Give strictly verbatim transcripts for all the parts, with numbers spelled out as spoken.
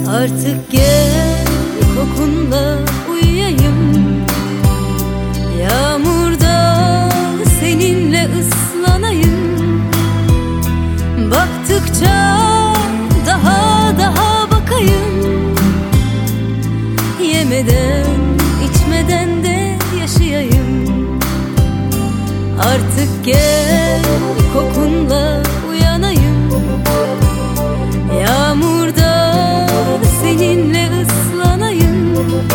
Artık gel kokunla uyuyayım, yağmurda seninle ıslanayım. Baktıkça daha daha bakayım, yemeden içmeden de yaşayayım. Artık gel kokunla uyanayım, yağmurda seninle ıslanayım.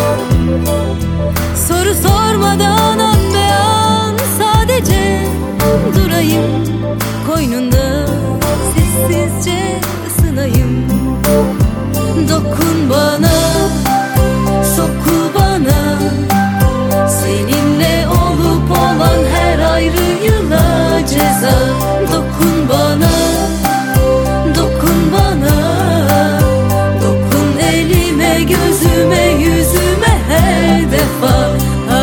Soru sormadan an be an sadece durayım, koynunda sessizce ısınayım. Dokun bana, sokul bana, seninle olup olan her ayrı yıla ceza. Dokun bana, dokun bana, dokun elime, gözüme, yüzüme her defa.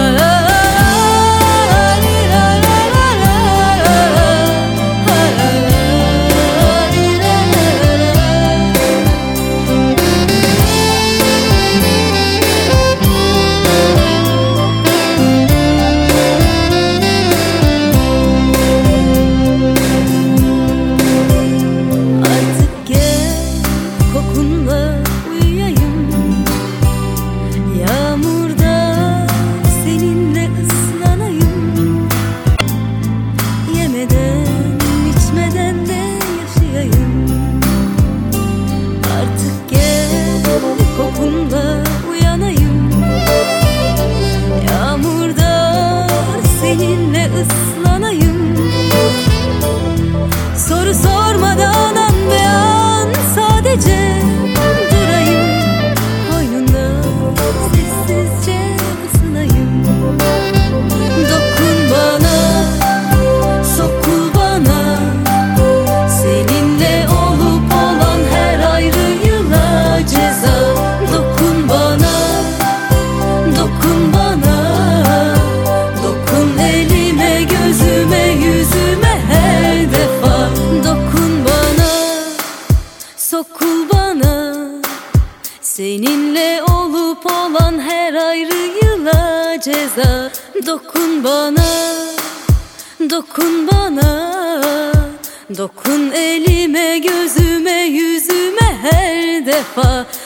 Soru sormadan an be an sadece durayım, koynunda sessizce ısınayım. Dokun bana, sokul bana, seninle olup olan her ayrı yıla ceza. Dokun bana, dokun bana, dokun elime, gözüme, yüzüme her defa. Dokun bana, sokul bana, seninle olup olan her ayrı yıla ceza. Dokun bana, dokun bana, dokun elime, gözüme, yüzüme her defa.